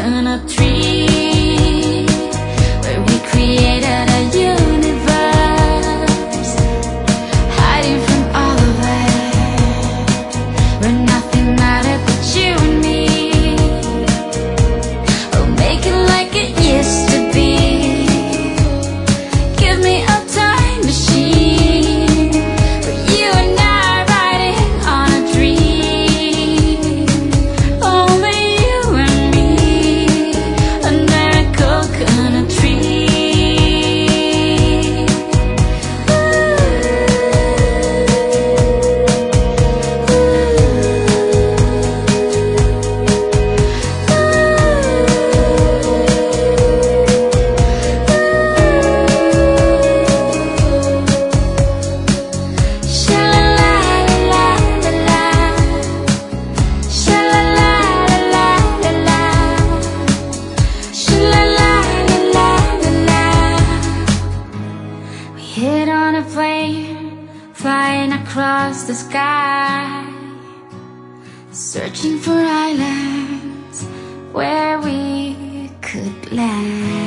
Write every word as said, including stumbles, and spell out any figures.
coconut tree, where we created a universe, hiding from all of it, where nothing mattered but you and me. Oh, make it like it used to be. Give me a time machine, where you and I are riding on a dream. Only you and me under a coconut tree. Ooh. Hit on a plane, flying across the sky, searching for islands where we could land.